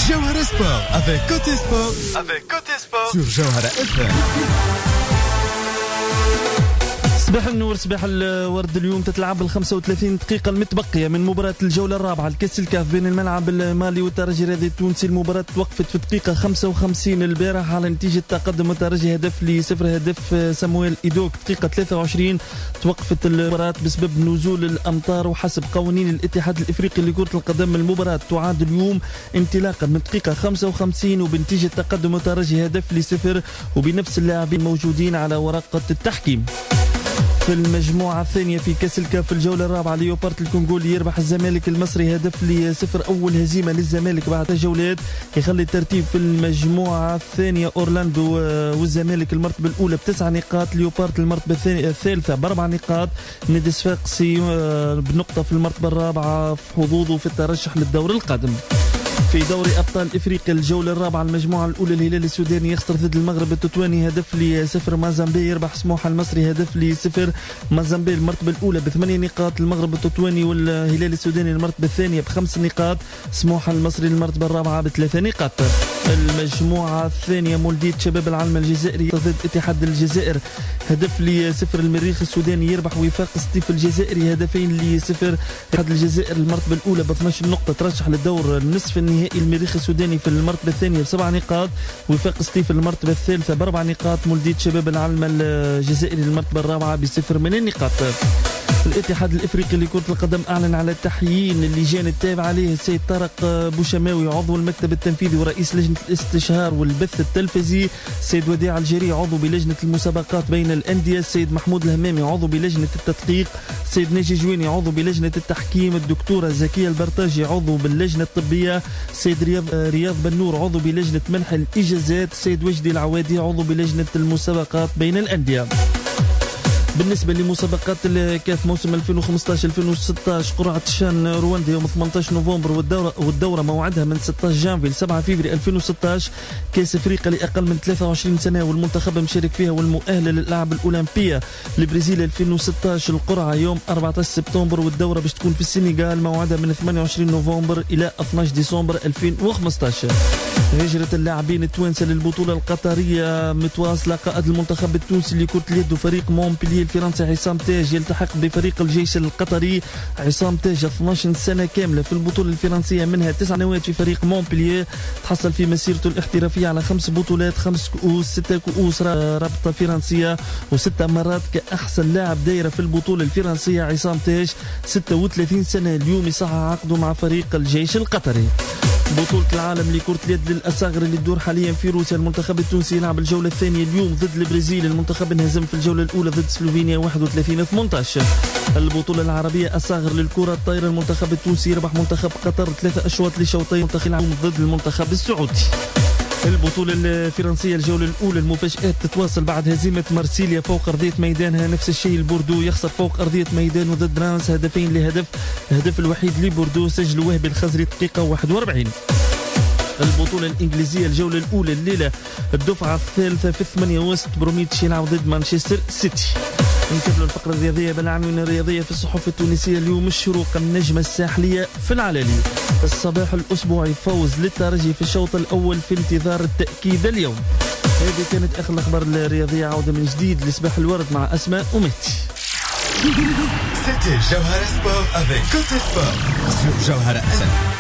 Jawhara Sport avec Côté Sport sur Jawhara FM. صباح النور، صباح الورد. اليوم تتلعب 35 دقيقة المتبقية من مباراة الجولة الرابعة لكأس الكاف بين الملعب المالي والترجي الرياضي التونسي. المباراة توقفت في الدقيقة 55 البارح على نتيجة تقدم الترجي هدف لصفر. هدف سامويل إيدوك دقيقة 23 توقفت المباراة بسبب نزول الأمطار، وحسب قوانين الاتحاد الإفريقي لكرة القدم المباراة تعاد اليوم انطلاقا من دقيقة 55 وبنتيجة تقدم الترجي هدف لصفر وبنفس اللاعبين موجودين على ورقة التحكيم. في المجموعة الثانية في كأس الكاف الجولة الرابعة ليوبارت الكونغولي يربح الزمالك المصري هدف لصفر. أول هزيمة للزمالك بعد جولات يخلي الترتيب في المجموعة الثانية أورلاندو والزمالك المرتبة الأولى ب9 نقاط، ليوبارت المرتبة الثالثة ب4 نقاط، نادي صفاقسي بنقطة في المرتبة الرابعة في حظوظه في الترشح للدور القادم. في دوري أبطال إفريقيا الجولة الرابعة المجموعة الأولى الهلال السوداني يخسر ضد المغرب التطواني هدف لصفر. مازامبي يربح سموحة المصري هدف لصفر. مازامبي المرتبة الأولى ب8 نقاط، المغرب التطواني والهلال السوداني المرتبة الثانية ب5 نقاط، سموحة المصري المرتبة الرابعة ب3 نقاط. المجموعة الثانية مولدية شباب العالم الجزائري ضد اتحاد الجزائر هدف لصفر. المريخ السوداني يربح وفاق سطيف الجزائري هدفين لصفر. اتحاد الجزائر المرتبة الأولى ب12 نقطة ترشح للدور النصف النهائي. المريخ السوداني في المرتبة الثانية ب7 نقاط، وفاق سطيف المرتبة الثالثة ب4 نقاط، مولدية شباب العالم الجزائري المرتبة الرابعة ب0 من النقاط. الاتحاد الافريقي لكرة القدم اعلن على تحيين اللجان التابعة عليه السيد طارق بوشماوي عضو المكتب التنفيذي ورئيس لجنة الاستشهار والبث التلفزي، السيد وديع الجري عضو بلجنة المسابقات بين الأندية، السيد محمود الهمامي عضو بلجنة التدقيق، السيد ناجي جويني عضو بلجنة التحكيم، الدكتورة زكية البرطاجي عضو باللجنة الطبية، السيد رياض بنور عضو بلجنة منح الإجازات، السيد وجدي العوادي عضو بلجنة المسابقات بين الأندية. بالنسبة لمسابقات الكاف موسم 2015-2016 قرعة شان رواندا يوم 18 نوفمبر والدورة موعدها من 16 جانفي ل 7 فبراير 2016. كاس افريقيا لأقل من 23 سنة والمنتخب مشارك فيها والمؤهلة للألعاب الأولمبية لبرازيل 2016. القرعة يوم 14 سبتمبر والدورة باش تكون في السنغال موعدها من 28 نوفمبر إلى 12 ديسمبر 2015. هجرة اللاعبين التوانسة للبطولة القطرية متواصلة. قائد المنتخب التونسي لكرة اليد وفريق مونبلييه الفرنسي عصام تاج يلتحق بفريق الجيش القطري. عصام تاج 12 سنة كاملة في البطولة الفرنسية، منها 9 سنوات في فريق مونبلييه. تحصل في مسيرته الاحترافية على 5 بطولات، 5 كؤوس، 6 كؤوس رابطة فرنسية و6 مرات كأحسن لاعب دايرة في البطولة الفرنسية. عصام تاج 36 سنة اليوم يصحح عقده مع فريق الجيش القطري. بطولة العالم لكرة اليد للأصاغر اللي تدور حاليا في روسيا، المنتخب التونسي يلعب الجولة الثانية اليوم ضد البرازيل. المنتخب انهزم في الجولة الأولى ضد سلوفينيا 31-18. البطولة العربية أصاغر للكرة الطايرة، المنتخب التونسي يربح منتخب قطر 3 أشواط لشوطين، منتخب ضد المنتخب السعودي. البطولة الفرنسية الجولة الأولى المفاجآت تتواصل بعد هزيمة مارسيليا فوق أرضية ميدانها. نفس الشيء البوردو يخسر فوق أرضية ميدانه ضد رانس هدفين لهدف. الهدف الوحيد لبوردو سجل وهبي الخزري دقيقة 41. البطولة الإنجليزية الجولة الأولى الليلة الدفعة الثالثة في 8 وسط بروميتش يلعب ضد مانشستر سيتي. نكمل الفقرة الرياضية بالعناوين الرياضية في الصحف التونسية اليوم. الشروق النجمة الساحلية في العلالي. الصباح الأسبوعي فوز للترجي في الشوط الأول في انتظار التأكيد اليوم. هذه كانت آخر الأخبار الرياضية. عودة من جديد لصباح الورد مع أسماء ومهدي. C'était Jawhara Sport avec Côté Sport sur Jawhara FM.